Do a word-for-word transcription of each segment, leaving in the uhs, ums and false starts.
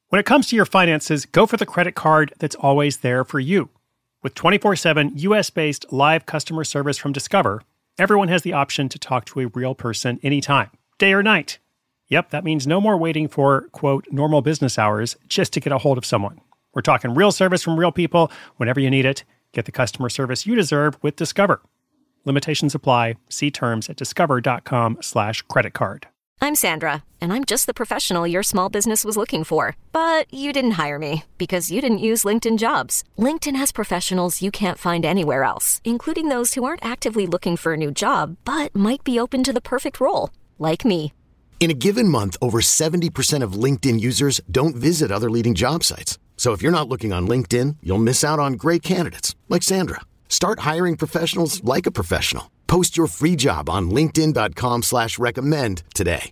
When it comes to your finances, go for the credit card that's always there for you. With twenty-four seven U S-based live customer service from Discover, everyone has the option to talk to a real person anytime, day or night. Yep, that means no more waiting for, quote, normal business hours just to get a hold of someone. We're talking real service from real people whenever you need it. Get the customer service you deserve with Discover. Limitations apply. See terms at discover.com slash credit card. I'm Sandra, and I'm just the professional your small business was looking for. But you didn't hire me because you didn't use LinkedIn Jobs. LinkedIn has professionals you can't find anywhere else, including those who aren't actively looking for a new job, but might be open to the perfect role, like me. In a given month, over seventy percent of LinkedIn users don't visit other leading job sites. So if you're not looking on LinkedIn, you'll miss out on great candidates, like Sandra. Start hiring professionals like a professional. Post your free job on linkedin.com slash recommend today.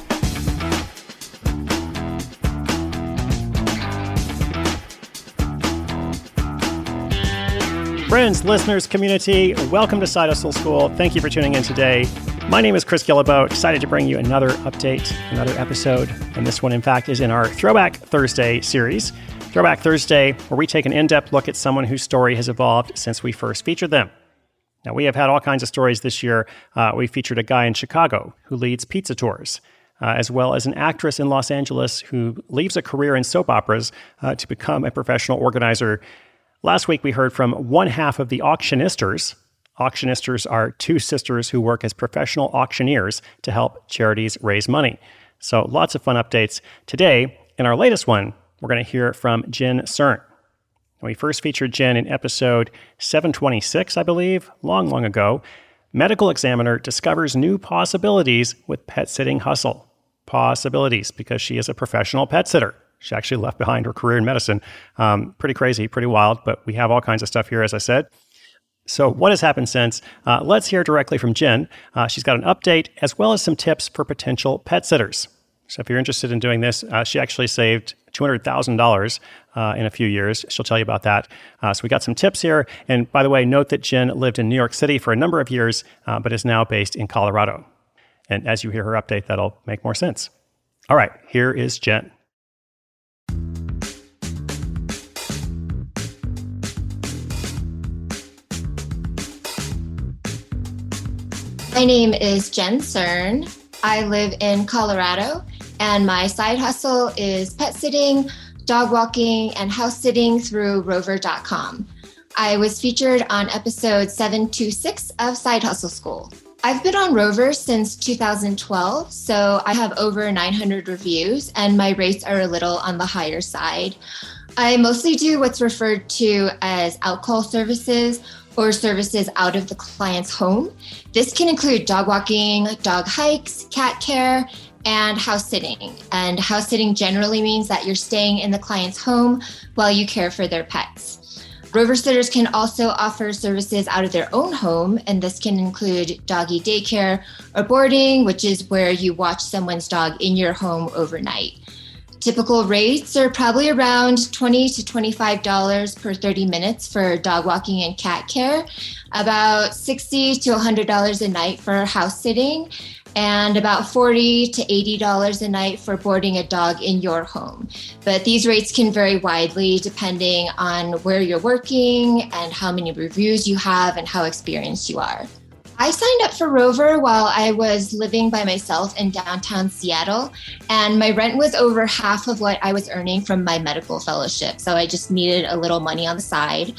Friends, listeners, community, welcome to Side Hustle School. Thank you for tuning in today. My name is Chris Guillebeau, excited to bring you another update, another episode. And this one, in fact, is in our Throwback Thursday series. Throwback Thursday, where we take an in-depth look at someone whose story has evolved since we first featured them. Now, we have had all kinds of stories this year. Uh, we featured a guy in Chicago who leads pizza tours, uh, as well as an actress in Los Angeles who leaves a career in soap operas uh, to become a professional organizer. Last week, we heard from one half of the Auctionisters. Auctionisters are two sisters who work as professional auctioneers to help charities raise money. So lots of fun updates. Today, in our latest one, we're going to hear from Jen Cern. We first featured Jen in episode seven twenty-six, I believe, long, long ago. Medical examiner discovers new possibilities with pet sitting hustle. Possibilities, because she is a professional pet sitter. She actually left behind her career in medicine. Um, pretty crazy, pretty wild, but we have all kinds of stuff here, as I said. So what has happened since? Uh, let's hear directly from Jen. Uh, she's got an update as well as some tips for potential pet sitters. So if you're interested in doing this, uh, she actually saved two hundred thousand dollars uh, in a few years. She'll tell you about that. Uh, so we got some tips here. And by the way, note that Jen lived in New York City for a number of years, uh, but is now based in Colorado. And as you hear her update, that'll make more sense. All right, here is Jen. My name is Jen Cern. I live in Colorado, and my side hustle is pet sitting, dog walking, and house sitting through rover dot com. I was featured on episode seven twenty-six of Side Hustle School. I've been on Rover since two thousand twelve, so I have over nine hundred reviews, and my rates are a little on the higher side. I mostly do what's referred to as out-call services, or services out of the client's home. This can include dog walking, dog hikes, cat care, and house sitting. And house sitting generally means that you're staying in the client's home while you care for their pets. Rover sitters can also offer services out of their own home, and this can include doggy daycare or boarding, which is where you watch someone's dog in your home overnight. Typical rates are probably around twenty to twenty-five dollars per thirty minutes for dog walking and cat care, about sixty to one hundred dollars a night for house sitting, and about forty to eighty dollars a night for boarding a dog in your home. But these rates can vary widely depending on where you're working and how many reviews you have and how experienced you are. I signed up for Rover while I was living by myself in downtown Seattle, and my rent was over half of what I was earning from my medical fellowship, so I just needed a little money on the side.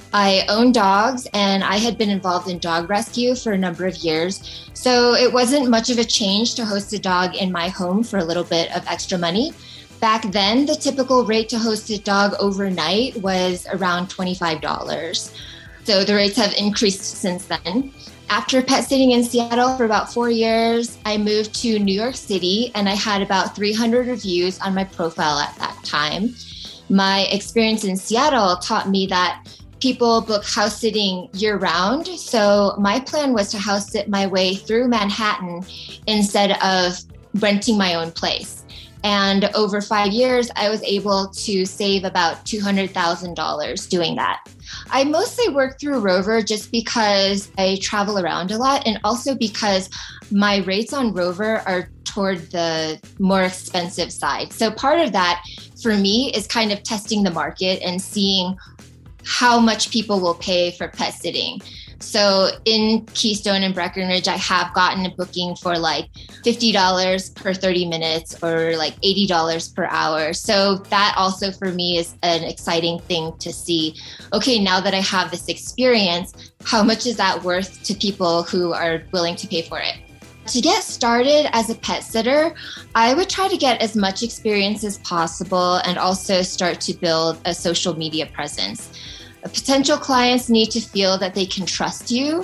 I own dogs, and I had been involved in dog rescue for a number of years, so it wasn't much of a change to host a dog in my home for a little bit of extra money. Back then, the typical rate to host a dog overnight was around twenty-five dollars, so the rates have increased since then. After pet sitting in Seattle for about four years, I moved to New York City, and I had about three hundred reviews on my profile at that time. My experience in Seattle taught me that people book house sitting year round, so my plan was to house sit my way through Manhattan instead of renting my own place. And over five years, I was able to save about two hundred thousand dollars doing that. I mostly work through Rover just because I travel around a lot, and also because my rates on Rover are toward the more expensive side. So part of that for me is kind of testing the market and seeing how much people will pay for pet sitting. So in Keystone and Breckenridge, I have gotten a booking for like fifty dollars per thirty minutes or like eighty dollars per hour. So that also for me is an exciting thing to see. Okay, now that I have this experience, how much is that worth to people who are willing to pay for it? To get started as a pet sitter, I would try to get as much experience as possible and also start to build a social media presence. Potential clients need to feel that they can trust you.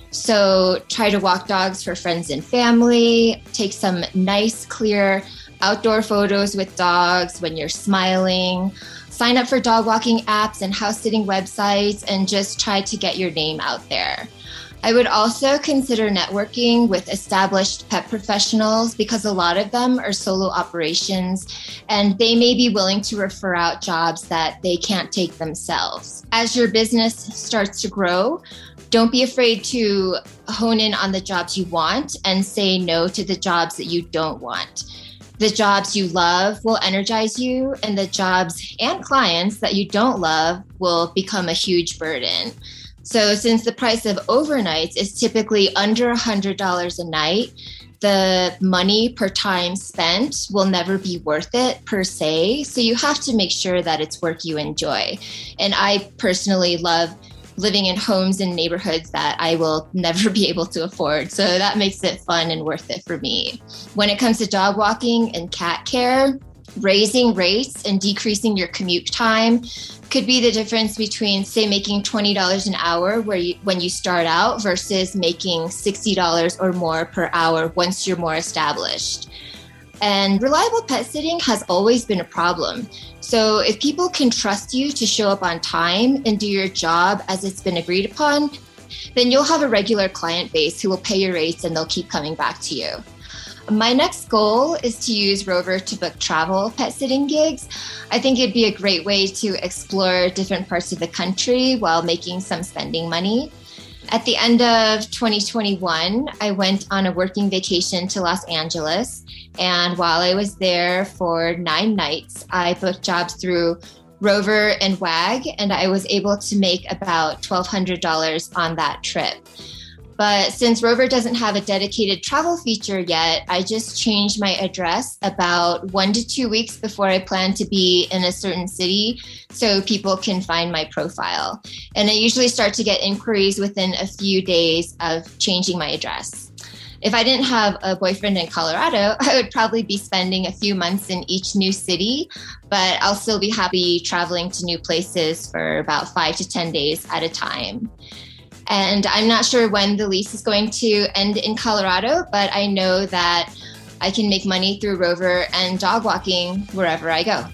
So try to walk dogs for friends and family, take some nice, clear outdoor photos with dogs when you're smiling, sign up for dog walking apps and house sitting websites, and just try to get your name out there. I would also consider networking with established pet professionals because a lot of them are solo operations and they may be willing to refer out jobs that they can't take themselves. As your business starts to grow, don't be afraid to hone in on the jobs you want and say no to the jobs that you don't want. The jobs you love will energize you, and the jobs and clients that you don't love will become a huge burden. So since the price of overnights is typically under one hundred dollars a night, the money per time spent will never be worth it per se. So you have to make sure that it's work you enjoy. And I personally love living in homes and neighborhoods that I will never be able to afford. So that makes it fun and worth it for me. When it comes to dog walking and cat care, raising rates and decreasing your commute time could be the difference between, say, making twenty dollars an hour where you, when you start out versus making sixty dollars or more per hour once you're more established. And reliable pet sitting has always been a problem. So if people can trust you to show up on time and do your job as it's been agreed upon, then you'll have a regular client base who will pay your rates and they'll keep coming back to you. My next goal is to use Rover to book travel pet sitting gigs. I think it'd be a great way to explore different parts of the country while making some spending money. At the end of twenty twenty-one, I went on a working vacation to Los Angeles. And while I was there for nine nights, I booked jobs through Rover and Wag, and I was able to make about twelve hundred dollars on that trip. But since Rover doesn't have a dedicated travel feature yet, I just changed my address about one to two weeks before I plan to be in a certain city so people can find my profile. And I usually start to get inquiries within a few days of changing my address. If I didn't have a boyfriend in Colorado, I would probably be spending a few months in each new city, but I'll still be happy traveling to new places for about five to ten days at a time. And I'm not sure when the lease is going to end in Colorado, but I know that I can make money through Rover and dog walking wherever I go.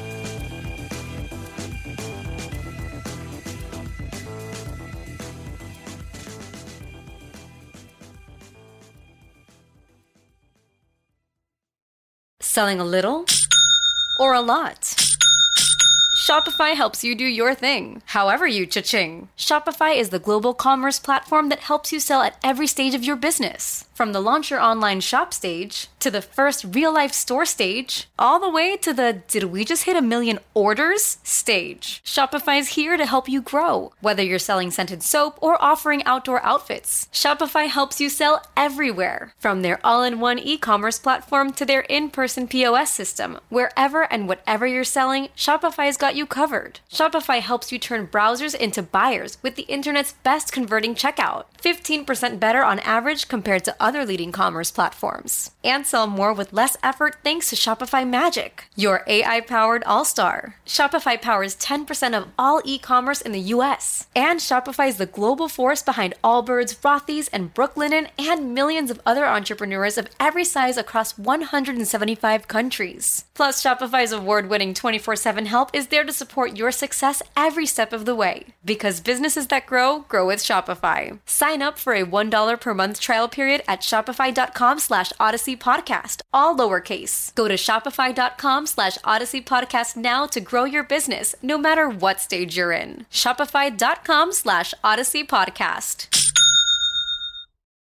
Selling a little or a lot? Shopify helps you do your thing, however you cha-ching. Shopify is the global commerce platform that helps you sell at every stage of your business. From the launch your online shop stage, to the first real-life store stage, all the way to the did we just hit a million orders stage. Shopify is here to help you grow. Whether you're selling scented soap or offering outdoor outfits, Shopify helps you sell everywhere. From their all-in-one e-commerce platform to their in-person P O S system, wherever and whatever you're selling, Shopify's got you covered. Shopify helps you turn browsers into buyers with the internet's best converting checkout, fifteen percent better on average compared to other leading commerce platforms. And sell more with less effort thanks to Shopify Magic, your A I-powered all-star. Shopify powers ten percent of all e-commerce in the U S. And Shopify is the global force behind Allbirds, Rothy's, and Brooklinen, and millions of other entrepreneurs of every size across one hundred seventy-five countries. Plus, Shopify's award-winning twenty-four seven help is there to support your success every step of the way. Because businesses that grow, grow with Shopify. Sign up for a one dollar per month trial period at shopify.com slash Odyssey Podcast, all lowercase. Go to shopify.com slash Odyssey Podcast now to grow your business, no matter what stage you're in. Shopify.com slash Odyssey Podcast.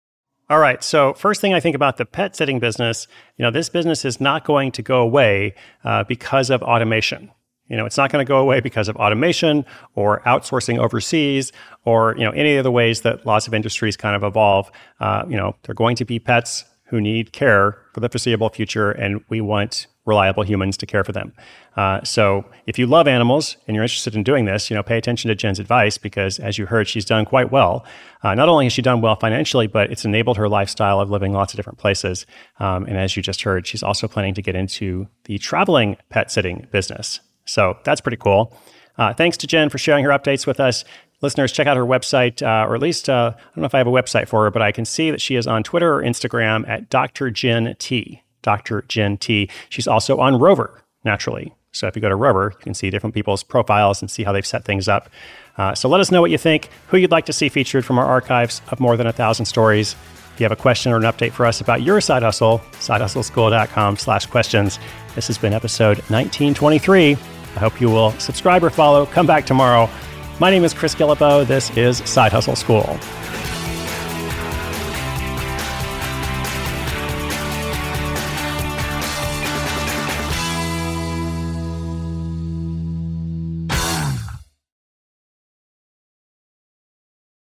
All right. So first thing I think about the pet sitting business, you know, this business is not going to go away uh, because of automation. You know, it's not going to go away because of automation or outsourcing overseas or, you know, any of the ways that lots of industries kind of evolve. Uh, you know, they're going to be pets who need care for the foreseeable future, and we want reliable humans to care for them. Uh, so if you love animals and you're interested in doing this, you know, pay attention to Jen's advice because, as you heard, she's done quite well. Uh, not only has she done well financially, but it's enabled her lifestyle of living lots of different places. Um, and as you just heard, she's also planning to get into the traveling pet sitting business. So that's pretty cool. Uh, thanks to Jen for sharing her updates with us. Listeners, check out her website, uh, or at least, uh, I don't know if I have a website for her, but I can see that she is on Twitter or Instagram at Doctor Jen T. Doctor Jen T. She's also on Rover, naturally. So if you go to Rover, you can see different people's profiles and see how they've set things up. Uh, so let us know what you think, who you'd like to see featured from our archives of more than a thousand stories. If you have a question or an update for us about your side hustle, sidehustleschool.com slash questions. This has been episode nineteen twenty-three. I hope you will subscribe or follow. Come back tomorrow. My name is Chris Guillebeau. This is Side Hustle School.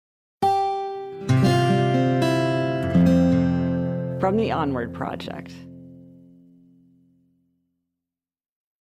From the Onward Project.